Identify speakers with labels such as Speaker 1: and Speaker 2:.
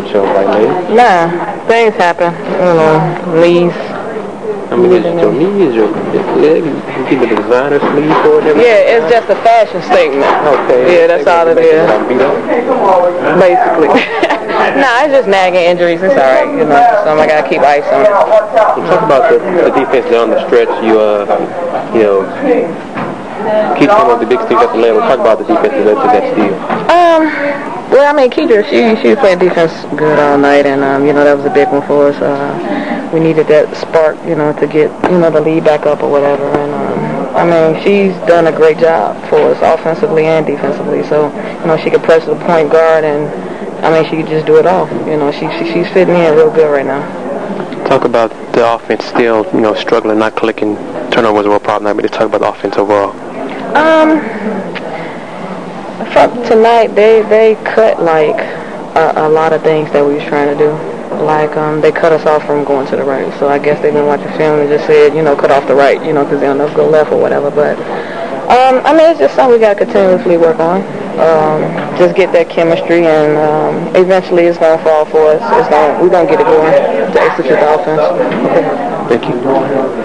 Speaker 1: show like lately?
Speaker 2: Nah, things happen. Knees.
Speaker 1: I mean, is it your knees? You keep a designer sleeve for it?
Speaker 2: Yeah, it's just a fashion statement.
Speaker 1: Okay.
Speaker 2: Yeah, that's all it is. Basically. Nah, it's just nagging injuries. It's all right, So I gotta keep ice on it.
Speaker 1: Well, talk about the defense down the stretch. You keep some of the big things at the level. Talk about the defense that led to that steal.
Speaker 2: Well, I mean, Kedra, she played defense good all night, and that was a big one for us. We needed that spark, to get the lead back up or whatever. And I mean, she's done a great job for us offensively and defensively. So she could press the point guard, and I mean, she could just do it all. She's fitting in real good right now.
Speaker 1: Talk about the offense still, struggling, not clicking. Turnovers were a problem. But talk about the offense overall.
Speaker 2: From tonight, they cut like a lot of things that we was trying to do. Like they cut us off from going to the right. So I guess they've been watching film and just said, cut off the right, because they don't know if go left or whatever. But I mean, it's just something we got to continuously work on. Just get that chemistry, and eventually it's gonna fall for us. We're gonna get it going to execute the offense.
Speaker 1: Okay. Thank you.